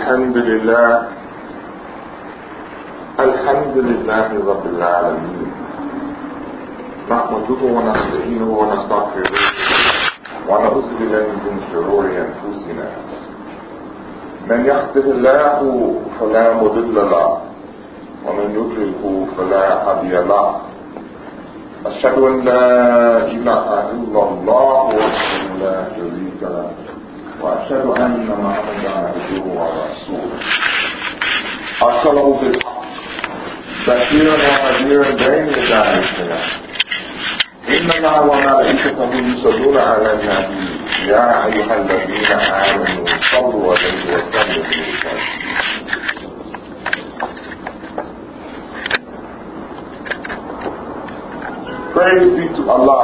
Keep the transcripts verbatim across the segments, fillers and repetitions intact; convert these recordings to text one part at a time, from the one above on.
الحمد لله الحمد لله رب العالمين نحمده ونستعينه ونستغفره ونعوذ بالله من شرور أنفسنا من يهده الله فلا مضل له ومن يضلله فلا هادي له أشهد أن لا إله إلا الله وحده لا شريك له وأشهد أن محمدا عبده ورسوله أرسله بالحق بشيرا ونذيرا بين يدي السماء إن الله وملائكته يصلون على النبي يا أيها الذين آمنوا صلوا عليه وسلموا تسليما. Praise be to Allah.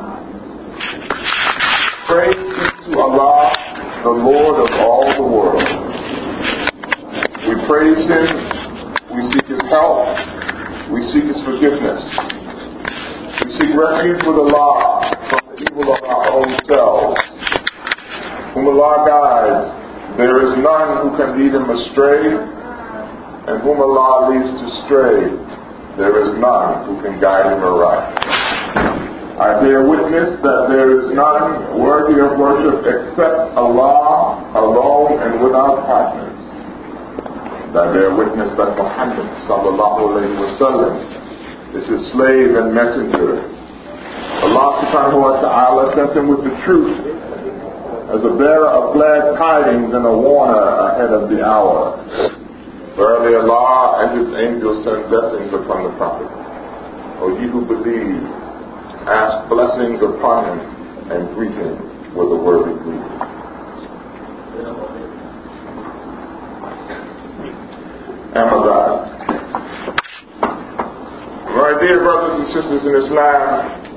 Praise be to Allah, the Lord of all the world. We praise Him, we seek His help, we seek His forgiveness. We seek refuge with Allah from the evil of our own selves. Whom Allah guides, there is none who can lead him astray, and whom Allah leads to stray, there is none who can guide him aright. I bear witness that there is none worthy of worship except Allah alone and without partners. I bear witness that Muhammad sallallahu alayhi wa sallam is his slave and messenger. Allah subhanahu wa ta'ala sent him with the truth as a bearer of glad tidings and a warner ahead of the hour. Verily Allah and His angels send blessings upon the Prophet. O ye who believe, ask blessings upon him and greet him with a worthy greeting. Ahmadab. My dear brothers and sisters in Islam,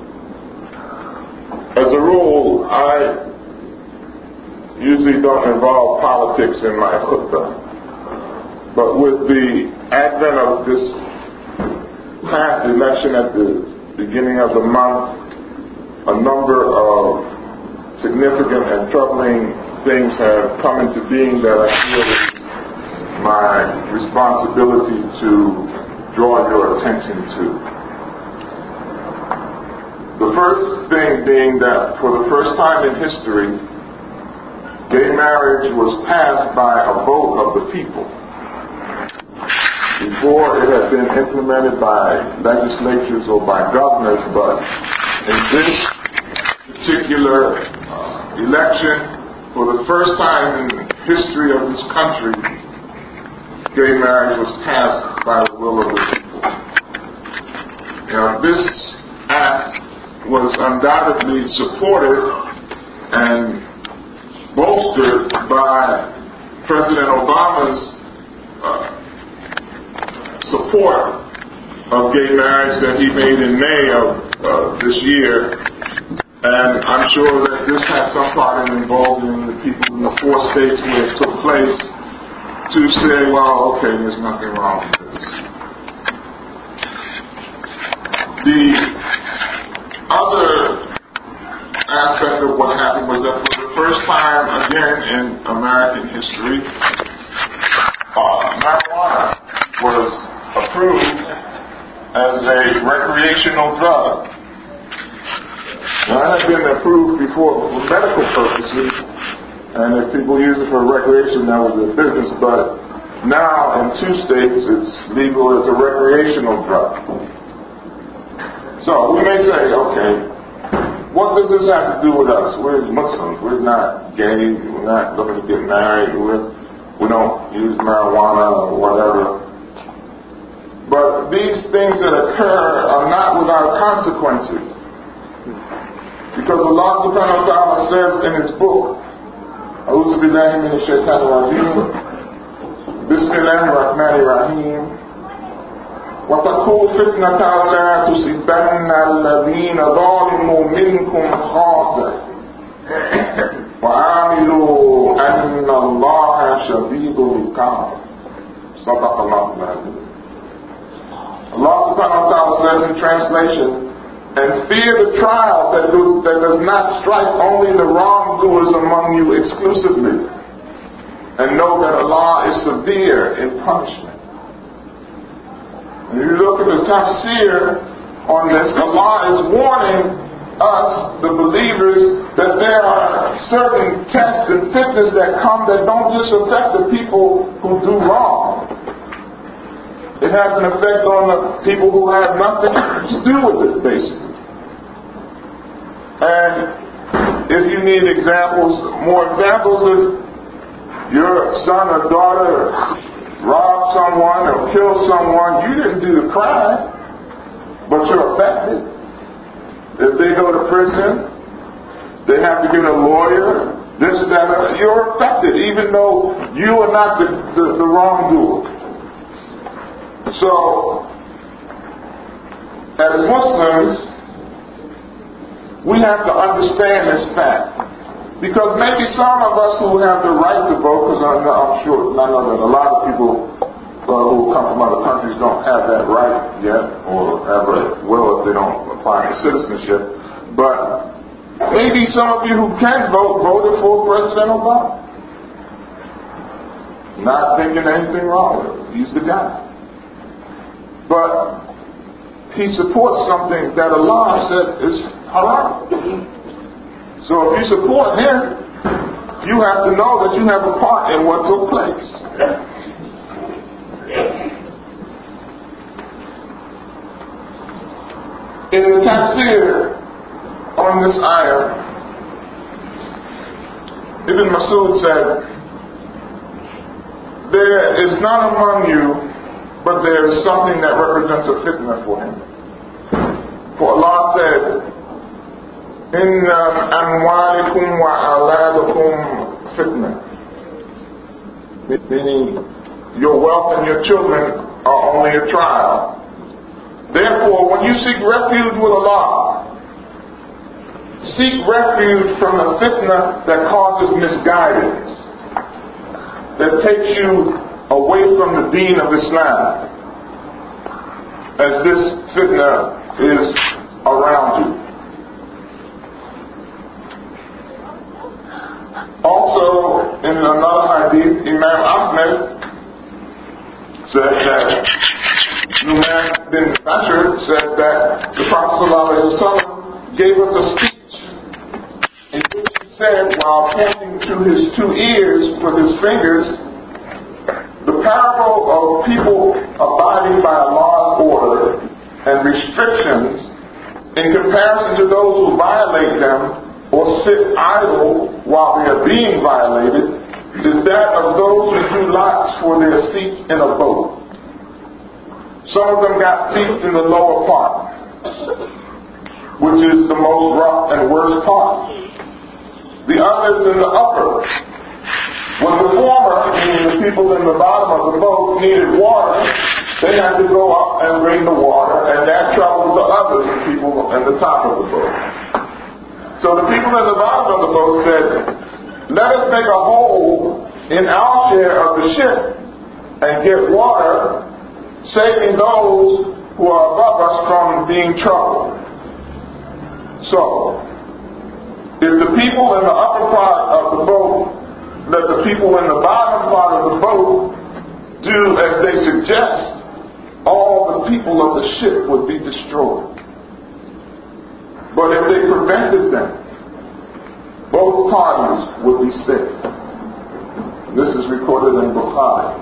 as a rule, I usually don't involve politics in my khutbah. But with the advent of this past election at the beginning of the month, a number of significant and troubling things have come into being that I feel is my responsibility to draw your attention to. The first thing being that for the first time in history, gay marriage was passed by a vote of the people. Before it had been implemented by legislatures or by governors, but in this particular uh, election, for the first time in the history of this country, gay marriage was passed by the will of the people. Now, this act was undoubtedly supported and bolstered by President Obama's uh, support of gay marriage that he made in May of uh, this year. And I'm sure that this had some part in involving the people in the four states where it took place to say, well, okay, there's nothing wrong with this. The other aspect of what happened was that for the first time again in American history, uh, marijuana was approved as a recreational drug. Now, it had been approved before for medical purposes, and if people use it for recreation, that was their business, but now in two states it's legal as a recreational drug. So we may say, okay, what does this have to do with us? We're Muslims, we're not gay, we're not looking to get married, we're, we don't use marijuana or whatever. But these things that occur are not without consequences. Because Allah subhanahu wa ta'ala says in His book, A'udhu billahi minash shaitanir rajeem, Bismillahir Rahmanir Rahim, وَتَقُوا فِتْنَةً لَا تُصِبَنَّ الَّذِينَ ظَلِمُوا مِنْكُمْ خَاصَّةً وَآمِنُوا أَنَّ اللَّهَ شَدِيدُ الْعِقَابِ. صدق الله العظيم. Allah subhanahu wa ta'ala says in translation, and fear the trial that, do, that does not strike only the wrongdoers among you exclusively, and know that Allah is severe in punishment. When you look at the tafsir on this, Allah is warning us, the believers, that there are certain tests and fitness that come that don't just affect the people who do wrong. It has an effect on the people who have nothing to do with it, basically. And if you need examples, more examples, if your son or daughter robbed someone or killed someone, you didn't do the crime, but you're affected. If they go to prison, they have to get a lawyer, this, that, uh, you're affected, even though you are not the, the, the wrongdoer. So, as Muslims, we have to understand this fact. Because maybe some of us who have the right to vote, because I'm, I'm sure I know that a lot of people uh, who come from other countries don't have that right yet, or ever will if they don't apply for citizenship. But maybe some of you who can vote voted for President Obama. Not thinking anything wrong with him. He's the guy. But he supports something that Allah said is haram. So if you support him, you have to know that you have a part in what took place. In the tafsir on this ayah, Ibn Mas'ud said, there is none among you, but there is something that represents a fitna for him. For Allah said, إن أموالكم وأولادكم فتنة, meaning your wealth and your children are only a trial. Therefore, when you seek refuge with Allah, seek refuge from the fitna that causes misguidance, that takes you away from the deen of Islam, as this fitna is around you. Also, in another hadith, Imam Ahmed said that Numan bin Bashir said that the Prophet ﷺ gave us a speech in which he said, while pointing to his two ears with his fingers, the parable of people abiding by Allah's order and restrictions in comparison to those who violate them or sit idle while they are being violated is that of those who do lots for their seats in a boat. Some of them got seats in the lower part, which is the most rough and worst part. The others in the upper. When the former, meaning the people in the bottom of the boat, needed water, they had to go up and bring the water, and that troubled the others, the people in the top of the boat. So the people at the bottom of the boat said, let us make a hole in our share of the ship and get water, saving those who are above us from being troubled. So, if the people in the upper part of the boat let the people in the bottom part of the boat do as they suggest, all the people of the ship would be destroyed. But if they prevented them, both parties would be safe. This is recorded in Bukhari.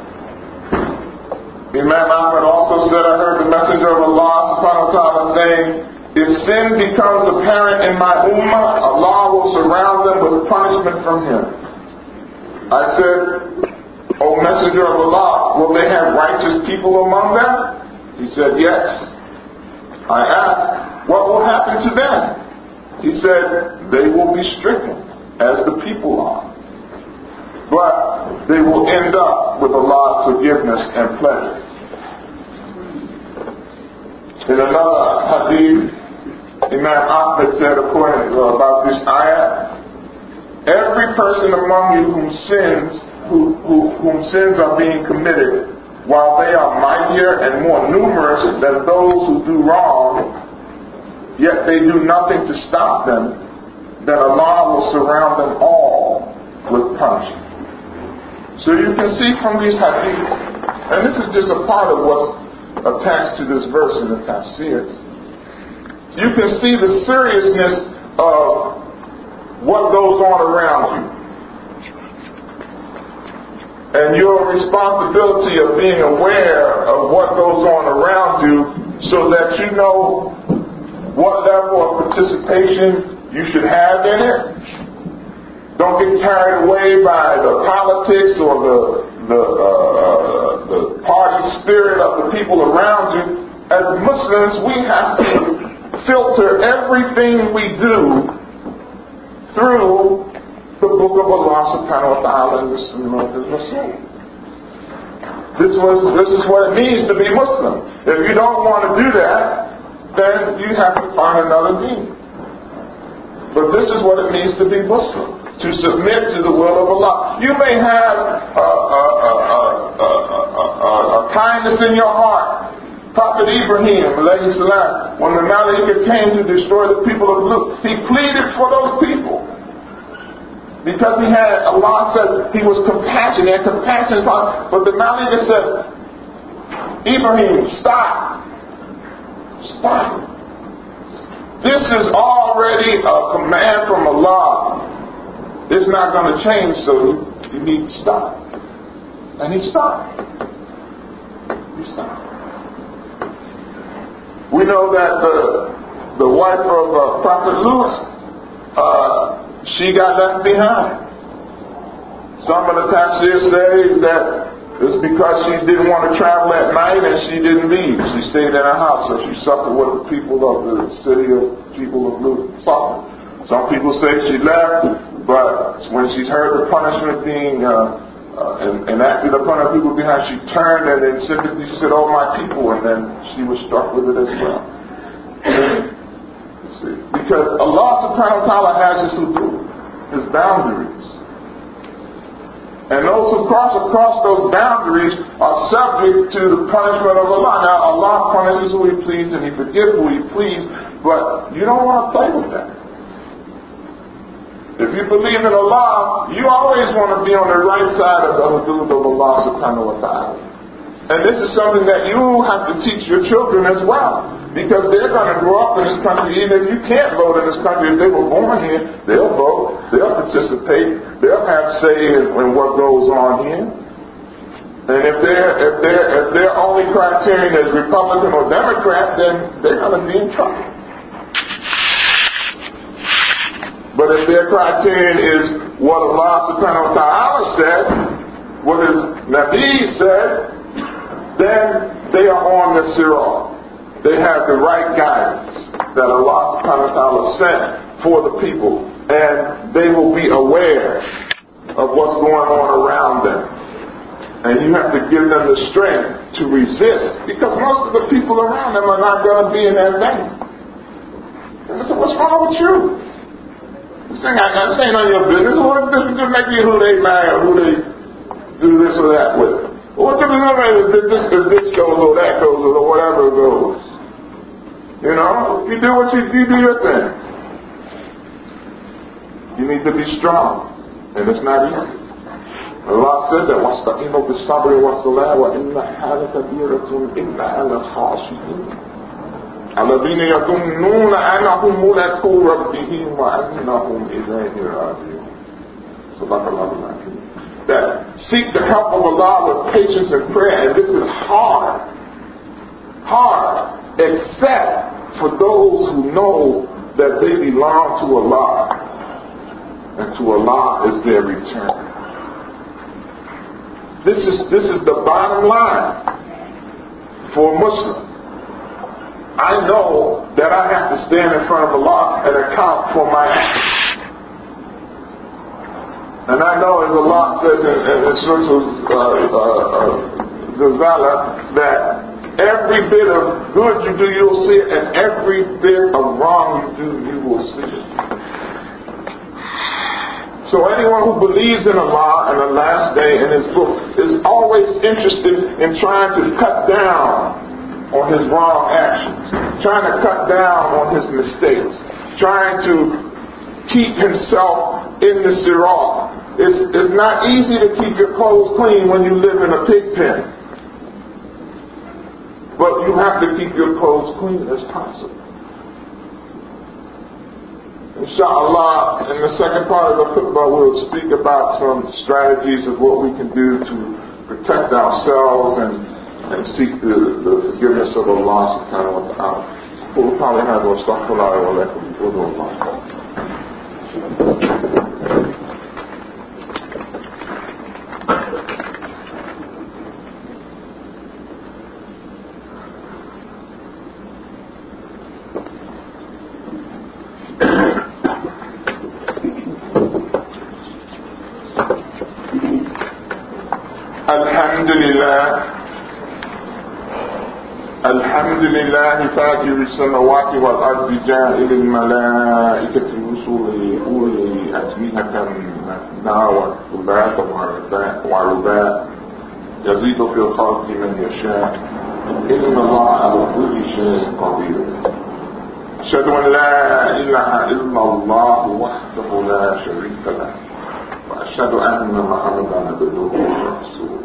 Imam Ahmad also said, I heard the Messenger of Allah subhanahu wa ta'ala saying, if sin becomes apparent in my ummah, Allah will surround them with punishment from him. I said, O Messenger of Allah, will they have righteous people among them? He said, yes. I asked, what will happen to them? He said, they will be stricken, as the people are. But they will end up with Allah's forgiveness and pleasure. In another hadith, Imam Ahmad said, according to, uh, about this ayah, every person among you whom sins, who, who, whom sins are being committed, while they are mightier and more numerous than those who do wrong, yet they do nothing to stop them, then Allah will surround them all with punishment. So you can see from these hadiths, and this is just a part of what's attached to this verse in the tafsirs, you can see the seriousness of what goes on around you. And your responsibility of being aware of what goes on around you so that you know what level of participation you should have in it. Don't get carried away by the politics or the the, uh, the party spirit of the people around you. As Muslims, we have to filter everything we do through the book of Allah subhanahu wa ta'ala and the Sunnah of Rasul. This was this is what it means to be Muslim. If you don't want to do that, then you have to find another deen. But this is what it means to be Muslim, to submit to the will of Allah. You may have a, a, a, a, a, a, a kindness in your heart. Prophet Ibrahim, alayhi salam, when the Malaika came to destroy the people of Lut, he pleaded for those people. Because he had, Allah said he was compassionate, he had compassion in his heart. But the Malaika said, Ibrahim, stop. Stop. This is already a command from Allah. It's not going to change, so you need to stop. And he stopped. He stopped. We know that the the wife of uh, Prophet Lut, uh, she got left behind. Some of the tafsirs say that it's because she didn't want to travel at night and she didn't leave. She stayed in her house, so she suffered what the people of the city of people of Lut suffered. Some people say she left, but when she heard the punishment being uh, uh, enacted upon her people behind, she turned and in sympathy she said, "Oh my people," and then she was struck with it as well. See, because Allah subhanahu wa ta'ala has his hudud, his boundaries. And those who cross across those boundaries are subject to the punishment of Allah. Now, Allah punishes who He pleases and He forgives who He pleases, but you don't want to play with that. If you believe in Allah, you always want to be on the right side of the hudud of Allah subhanahu wa ta'ala. And this is something that you have to teach your children as well. Because they're going to grow up in this country, even if you can't vote in this country. If they were born here, they'll vote, they'll participate, they'll have say in, in what goes on here. And if their if their if their only criterion is Republican or Democrat, then they're going to be in trouble. But if their criterion is what Allah subhanahu wa ta'ala said, what His Nabi said, then they are on the sirat. They have the right guidance that Allah subhanahu wa ta'ala sent for the people. And they will be aware of what's going on around them. And you have to give them the strength to resist. Because most of the people around them are not going to be in that vein. And so what's wrong with you? This ain't, this ain't on your business. What does it make you who they marry or who they do this or that with? What does it matter if this, if this goes or that goes or whatever goes? You know, you do what you, you do your thing. You need to be strong. And it's not easy. Allah said that, وَاسْتَقِيمُوا بِالصَّبْرِ وَالصَّلَاةِ وَإِنَّهَا لَكَبِيرَةٌ إِلَّا عَلَى الْخَاشِعِينَ الَّذِينَ يَظُنُّونَ أَنَّهُم مُّلَاقُو رَبِّهِمْ وَأَنَّهُمْ إِلَيْهِ رَاجِعُونَ. Subhanallah. That seek the help of Allah with patience and prayer, and this is hard. Hard. Except for those who know that they belong to Allah, and to Allah is their return. This is this is the bottom line for a Muslim. I know that I have to stand in front of Allah and account for my actions. And I know, as Allah says in, in Surah Zalzala, that every bit of good you do, you'll see it, and every bit of wrong you do, you will see it. So anyone who believes in Allah and the last day in His book is always interested in trying to cut down on his wrong actions, trying to cut down on his mistakes, trying to keep himself in the sirat, It's, it's not easy to keep your clothes clean when you live in a pig pen. But you have to keep your clothes clean as possible. Inshallah, in the second part of the khutbah, we'll speak about some strategies of what we can do to protect ourselves and, and seek the, the forgiveness of Allah subhanahu wa ta'ala. We'll probably have a astaghfirullah wa lakum Allah. الحمد لله فاجر السماوات والأرض جاعل الملائكة رسلا أولي أجنحة مثنى وثلاث ورباع يزيد في الخلق من يشاء إن الله على كل شيء قدير أشهد أن لا إله إلا الله وحده لا شريك له وأشهد أن محمدا عبده ورسوله.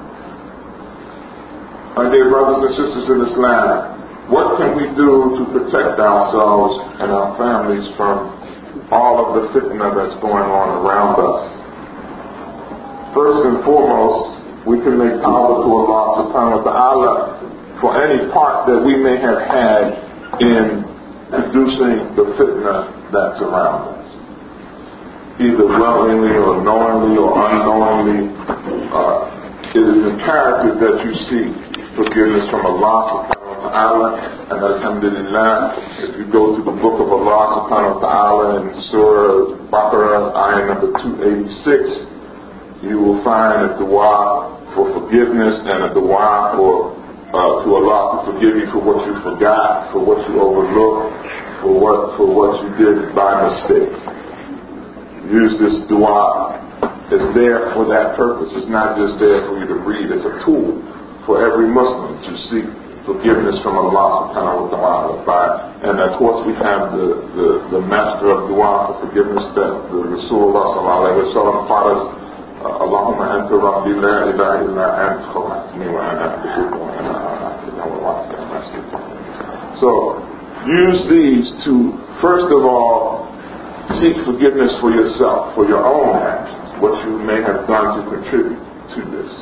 My dear brothers and sisters in Islam, what can we do to protect ourselves and our families from all of the fitna that's going on around us? First and foremost, we can make tawbah to Allah subhanahu wa ta'ala for any part that we may have had in producing the fitna that's around us. Either willingly or knowingly or unknowingly, uh, it is imperative that you seek forgiveness from Allah subhanahu wa ta'ala. And alhamdulillah, if you go to the book of Allah subhanahu wa ta'ala in Surah Baqarah, ayah number two eighty-six, you will find a dua for forgiveness and a dua for uh, to Allah to forgive you for what you forgot, for what you overlooked, for what for what you did by mistake. Use this dua. It's there for that purpose. It's not just there for you to read. It's a tool for every Muslim to seek forgiveness from Allah subhanahu wa ta'ala by. And of course we have the, the, the master of dua for forgiveness that the Rasulullah sallallahu alayhi wa sallam taught us. Allahumma anta rabbi la ilaha illa anta khalaqtani wa ana abduka wa ana abduka wa ana. So use these to first of all seek forgiveness for yourself, for your own actions, what you may have done to contribute to this.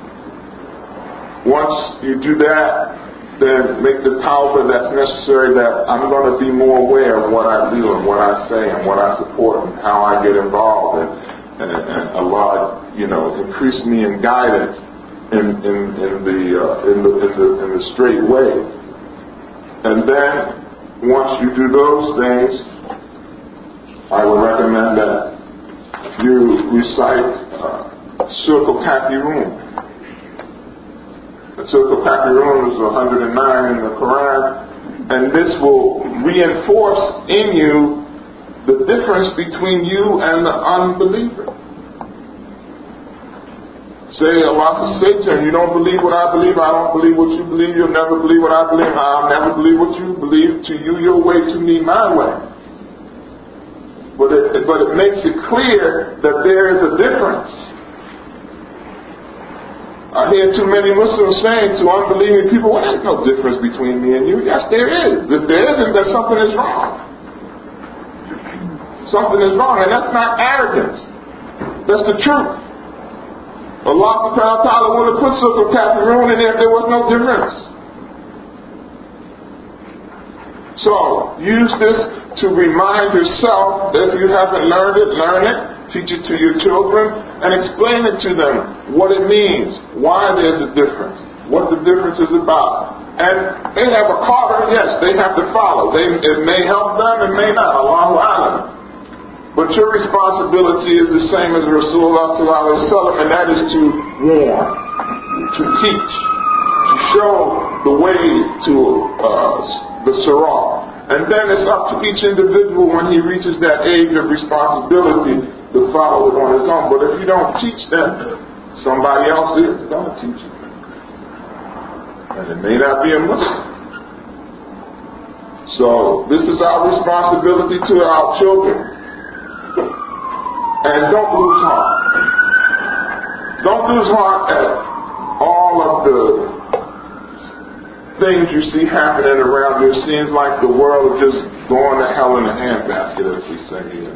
Once you do that, then make the tawbah that's necessary, that I'm going to be more aware of what I do and what I say and what I support and how I get involved. And, and, and Allah, you know, increase me in guidance in, in, in, the, uh, in, the, in, the, in the straight way. And then, once you do those things, I would recommend that you recite uh, Surah Al-Kafirun. Surah Al-Kafirun is one hundred nine in the Quran, and this will reinforce in you the difference between you and the unbeliever. Say, Allah says to him, you don't believe what I believe, I don't believe what you believe, you'll never believe what I believe, I'll never believe what you believe, to you your way, to me my way. But it, but it makes it clear that there is a difference. I hear too many Muslims saying to unbelieving people, well, there's no difference between me and you. Yes, there is. If there isn't, then something is wrong. Something is wrong, and that's not arrogance. That's the truth. Allah subhanahu wa ta'ala would have put Surah Al-Kafirun in there if there was no difference. So, use this to remind yourself that if you haven't learned it, learn it. Teach it to your children and explain it to them, what it means, why there's a difference, what the difference is about. And they have a calling, yes, they have to follow. They, it may help them, it may not, Allahu A'lam. But your responsibility is the same as Rasulullah sallallahu alaihi wasallam, and that is to warn, to teach, to show the way to uh, the sirat. And then it's up to each individual when he reaches that age of responsibility to follow it on his own. But if you don't teach them, somebody else is going to teach you. And it may not be a Muslim. So this is our responsibility to our children. And don't lose heart. Don't lose heart at all of the things you see happening around you. It seems like the world is just going to hell in a handbasket, as we say here.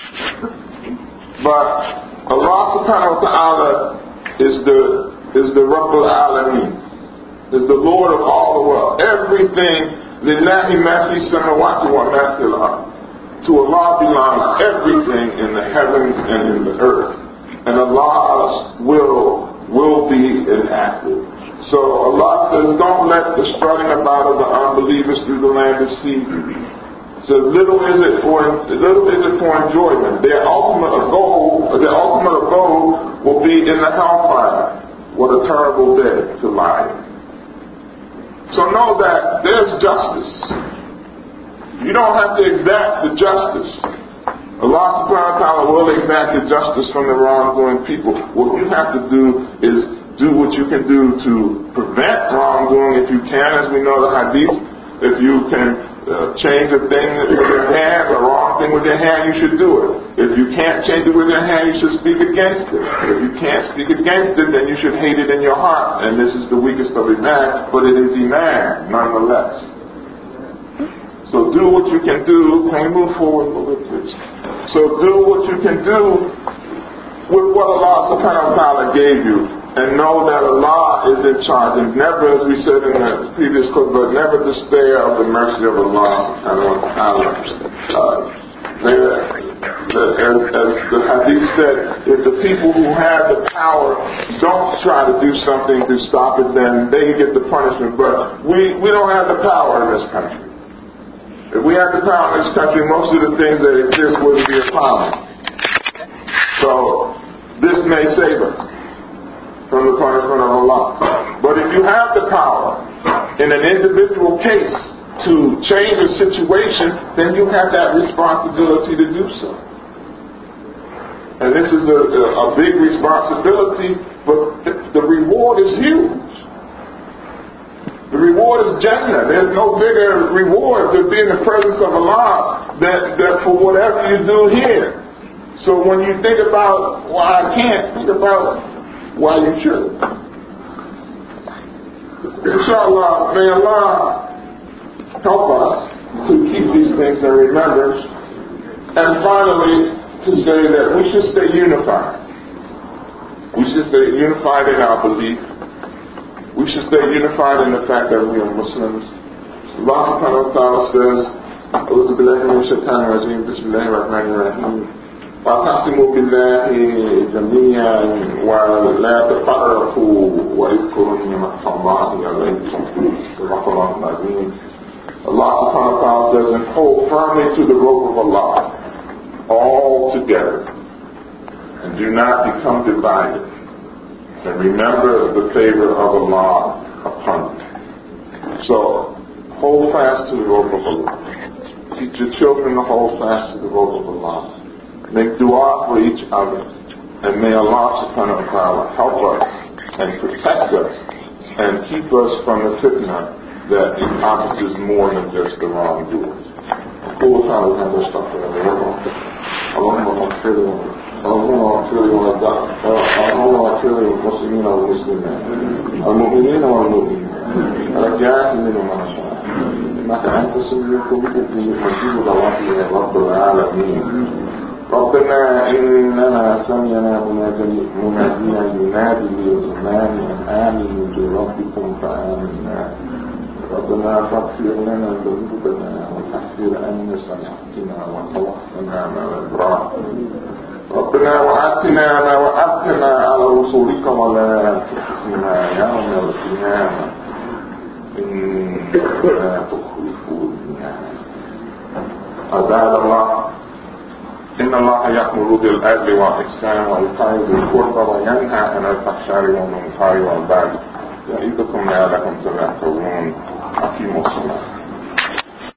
But Allah subhanahu wa ta'ala is the is the Rabbul Alameen, is the Lord of all the world. Everything, lillahi ma fi samawati wa ma fil ard. To Allah belongs everything in the heavens and in the earth. And Allah's will will be enacted. So Allah says, don't let the strutting about of the unbelievers through the land deceive you. So little is it for little is it for enjoyment. Their ultimate goal, their ultimate abode will be in the hellfire. What a terrible bed to lie in. So know that there's justice. You don't have to exact the justice. Allah subhanahu wa ta'ala will exact the justice from the wrongdoing people. What you have to do is do what you can do to prevent wrongdoing if you can, as we know the hadith. If you can uh, change a thing with your hand, a wrong thing with your hand, you should do it. If you can't change it with your hand, you should speak against it. If you can't speak against it, then you should hate it in your heart. And this is the weakest of Iman, but it is Iman nonetheless. So do what you can do. Can we move forward a little bit, please? So do what you can do with what Allah subhanahu wa ta'ala gave you. And know that Allah is in charge. And never, as we said in the previous clip, but never despair of the mercy of Allah subhanahu wa ta'ala. Uh, as, as the hadith said, if the people who have the power don't try to do something to stop it, then they get the punishment. But we, we don't have the power in this country. If we had the power in this country, most of the things that exist wouldn't be a problem. So this may save us from the punishment of Allah. But if you have the power in an individual case to change a situation, then you have that responsibility to do so. And this is a, a big responsibility, but the reward is huge. The reward is Jannah. There's no bigger reward to be in the presence of Allah than, than for whatever you do here. So when you think about why I can't, think about why you should. Inshallah, may Allah help us to keep these things in remembrance. And finally, to say that we should stay unified. We should stay unified in our belief. We should stay unified in the fact that we are Muslims. Allah subhanahu wa ta'ala says, أعوذ بالله من الشيطان الرجيم بسم الله الرحمن الرحيم واعتصموا بالله جميعا ولا تفرقوا واذكروا نعمة الله عليكم صدق الله العظيم. Allah subhanahu wa ta'ala says, and hold firmly to the rope of Allah all together and do not become divided, and remember the favor of Allah upon you. So hold fast to the rope of Allah. Teach your children to hold fast to the rope of Allah. Make dua for each other. And may Allah subhanahu wa ta'ala help us and protect us and keep us from the fitna that encompasses more than just the wrongdoers. Allahumma اغفر للمسلمين والمسلمات المؤمنين والمؤمنات الراجعات منهم ونصارى انك انت السميع العليم مجيب دعواتي يا رب العالمين. ربنا إننا سمعنا مناديا ينادي للإيمان أن آمنوا بربكم فآمنا. ربنا فاغفر لنا ذنوبنا وكفر عنا سيئاتنا وتوفنا مع الأبرار. ربنا وآتنا ما وعدتنا على رسولك ولا تخزنا يوم القيامة إنك لا تخلف الميعاد. عباد الله، إن الله يأمر بالعدل والإحسان وإيتاء ذي القربى وينهى عن الفحشاء والمنكر والبغي يعظكم لعلكم تذكرون. أقيموا الصلاة.